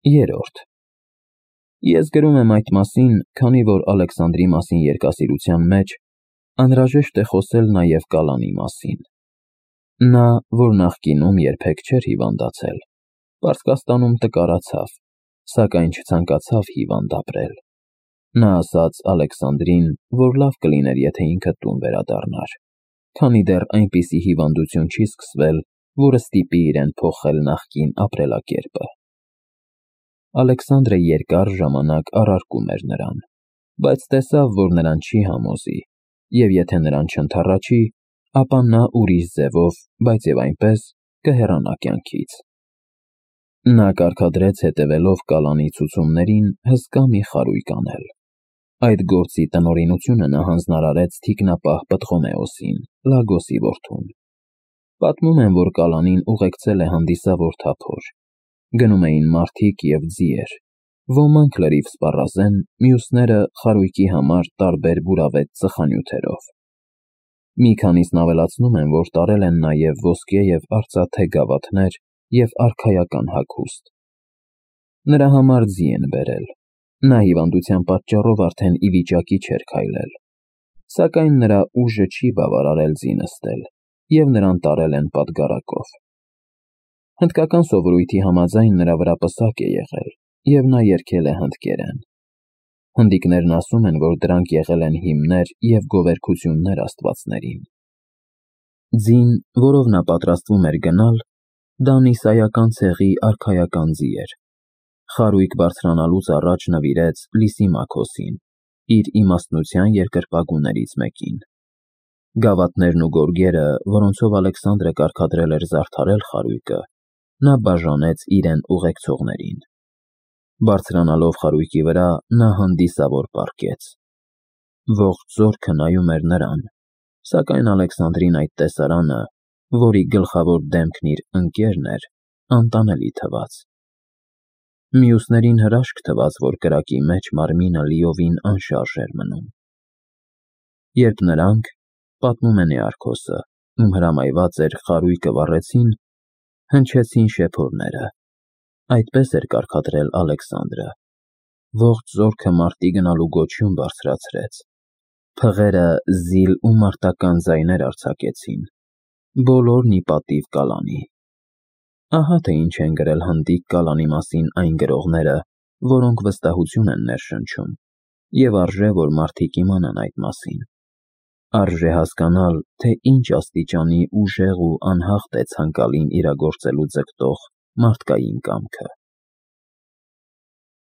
Երրորդ Ես գրում եմ այդ մասին, քանի որ Ալեքսանդրի մասին երկասիրության մեջ անհրաժեշտ է խոսել նաև Կալանի մասին։ Նա, որ նախկինում երբեք չէր հիվանդացել, Պարսկաստանում տկարացավ, սակայն չցանկացավ հիվանդ ապրել։ Նա ասաց Ալեքսանդրին, որ լավ կլիներ, եթե ինքը տուն վերադառնար, քանի դեռ այնպիսի հիվանդություն չի սկսվել, որը ստիպի իրեն փոխել նախկին ապրելակերպը։ Ալեքսանդրը երկար ժամանակ առարկում էր նրան, բայց տեսավ, որ նրան չի համոզի, և եթե նրան չընդառաջի, ապա նա ուրիշ ձևով, բայց և այնպես կհեռանա կյանքից։ Նա կարգադրեց հետևելով Կալանի ցուցումներին հսկա մի խարույկ անել։ Այդ գործի տնօրինությունը նա հանձնարարեց թիկնապահ Պտղոմեոսին, Լագոսի որդուն։ Պատմում են, որ Կալանին ուղեկցել է հանդիսավոր թափոր։ Գնում էին մարդիկ և ձիեր, ոմանք լրիվ սպառազեն, մյուսները խարույկի համար տարբեր բուրավետ ծխանյութերով։ Մի քանիսն ավելացնում են, որ տարել են նաև ոսկե և արծաթե գավաթներ և արքայական հագուստ։ Նրա համար ձի են բերել։ Նա հիվանդության պատճառով արդեն ի վիճակի չէր քայլել, սակայն նրա ուժը չի բավարարել ձի նստել, և նրան տարել են պատգարակով։ Հնդկական սովորույթի համաձայն նրա վրա պսակ է եղել, և նա երգել է հնդկերեն։ Հնդիկներն ասում են, որ դրանք եղել են հիմներ և գովերգություններ աստվածներին։ Ձին, որով նա պատրաստվում էր գնալ, դա նիսայական ցեղի արքայական ձի էր։ Խարույկ բարձրանալուց առաջ նվիրեց Լիսիմաքոսին, իր իմաստնության երկրպագուներից մեկին։ Գավաթներն ու գորգերը, որոնցով Ալեքսանդրը կարգադրել էր զարդարել խարույկը, նա բաժանեց իրեն ուղեկցողներին։ Բարձրանալով խարույկի վրա, նա հանդիսավոր պառկեց։ Ողջ զորքը նայում էր նրան, սակայն Ալեքսանդրին այդ տեսարանը, որի գլխավոր դեմքն իր ընկերն էր, անտանելի թվաց։ Մյուսներին հրաշք թվաց, որ կրակի մեջ մարմինը լիովին անշարժ էր մնում։ Երբ նրանք, պատմում է Նեարքոսը, ում հրամայված էր խարույկը վառեցին, հնչեցին շեփորները։ Այդպես էր կարգադրել Ալեքսանդրը։ Ողջ զորքը մարտի գնալու գոչյուն բարձրացրեց։ Փղերը զիլ ու մարտական ձայներ արձակեցին։ Բոլորն ի պատիվ Կալանի։ Ահա թե ինչ են գրել հնդիկ Կալանի մասին այն գրողները, որոնք վստահություն են ներշնչում, և արժե, որ մարդիկ իմանան այդ մասին։ Արժե հասկանալ, թե ինչ աստիճանի ուժեղ ու անհաղթ է ցանկալին իրագործելու ձգտող մարդկային կամքը։